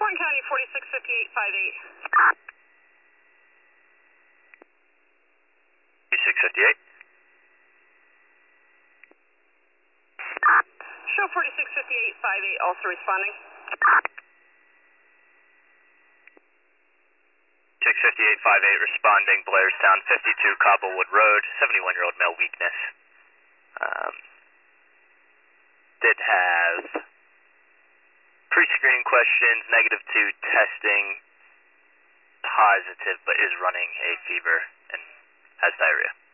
Morgan County 465858. 4658. Show 465858 also responding. 65858 responding, Blairstown 52 Cobblewood Road, 71-year-old male weakness. Did have pre-screening questions, -2 testing, positive, but is running a fever and has diarrhea.